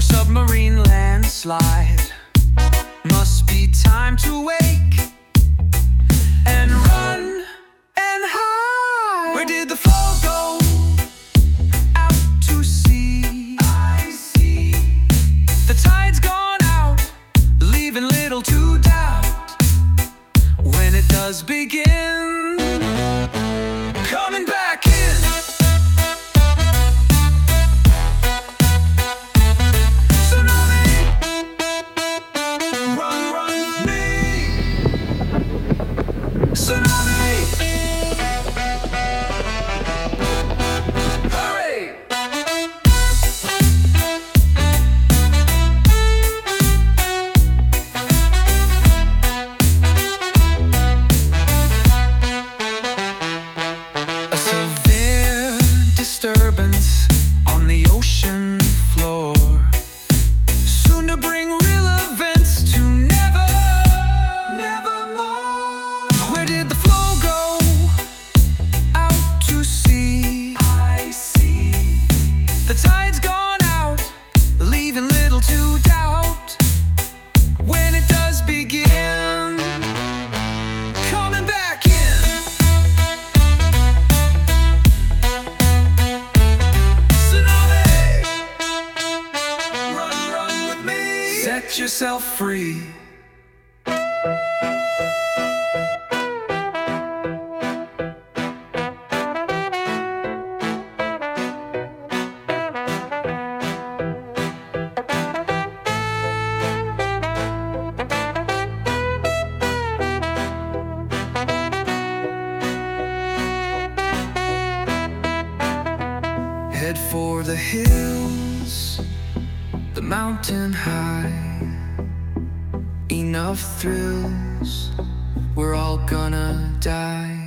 submarine landslide. Must be time to wake and run and hide. Where did the flow go? Out to sea. I see. The tide's gone out, leaving little to doubt. When it does begin, coming back in. Disturbance on the ocean floor, soon to bring real events to nevermore. Where did the flow go? Out to sea. I see. The tide's gone out, leaving little to doubt. When it does begin, coming back in. Set yourself free. Head for the hills, the mountain high. Enough thrills, we're all gonna die.